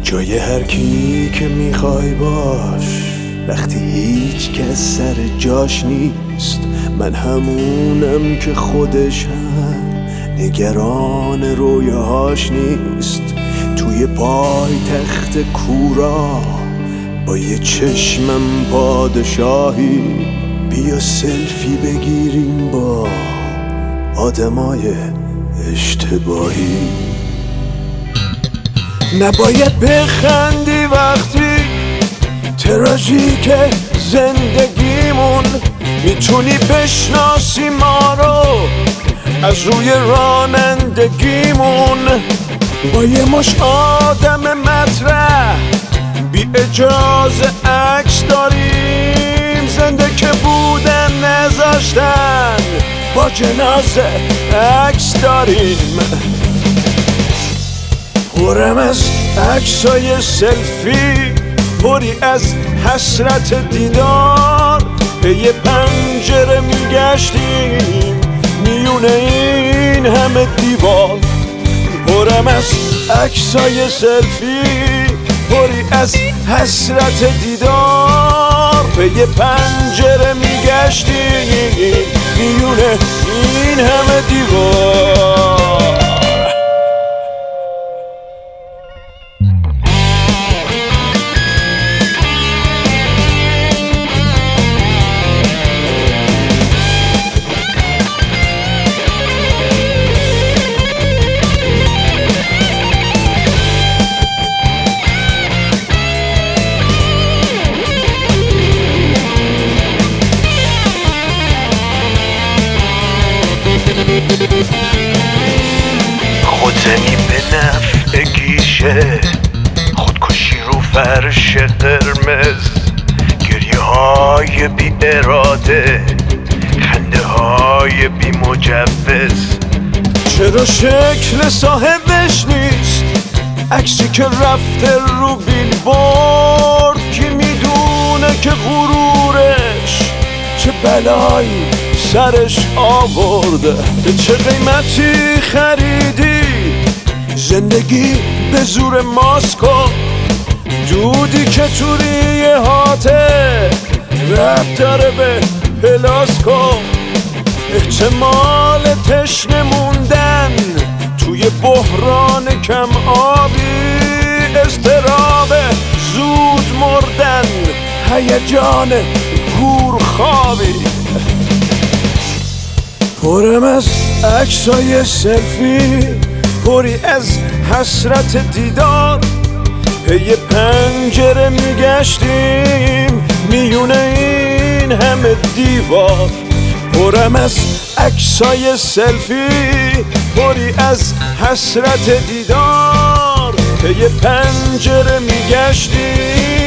جای هر کی که میخوای باش، وقتی هیچ کس سر جاش نیست. من همونم که خودش هم نگران رویاهاش نیست. توی پای تخت کورا با یه چشمم پادشاهی، بیا سلفی بگیریم با آدمای اشتباهی. نباید بخندی وقتی تراژیک زندگیمون، میتونی بشناسی ما رو از روی رانندگیمون. با یه مش آدم مطرح بی اجازه عکس داریم، زنده که بودن نذاشتن با جنازه عکس داریم. پرم از عکسای سلفی، پری از حسرت دیدار، به یه پنجره میگشتیم میونه این همه دیوار. پرم از عکسای سلفی، پری از حسرت دیدار، به یه پنجره میگشتیم میونه این همه دیوار. خودزنی به نفع گیشه، خودکشی رو فرش قرمز، گریه های بی اراده، خنده های بی مجوز. چرا شکل صاحبش نیست عکسی که رفته رو بیلبورد؟ کی میدونه که غرورش چه بلایی سرش آورده؟ به چه قیمتی خریدی زندگی به زور ماسکو؟ دودی که تو ریه هاته ربط داره به پلاسکو. احتمال تشنه موندن توی بحران کم آبی، اضطراب زود مردن، هیجان گورخوابی. پرم از عکسای سلفی، پری از حسرت دیدار، به یه پنجره میگشتیم میونه این همه دیوار. پرم از عکسای سلفی، پری از حسرت دیدار، به یه پنجره میگشتیم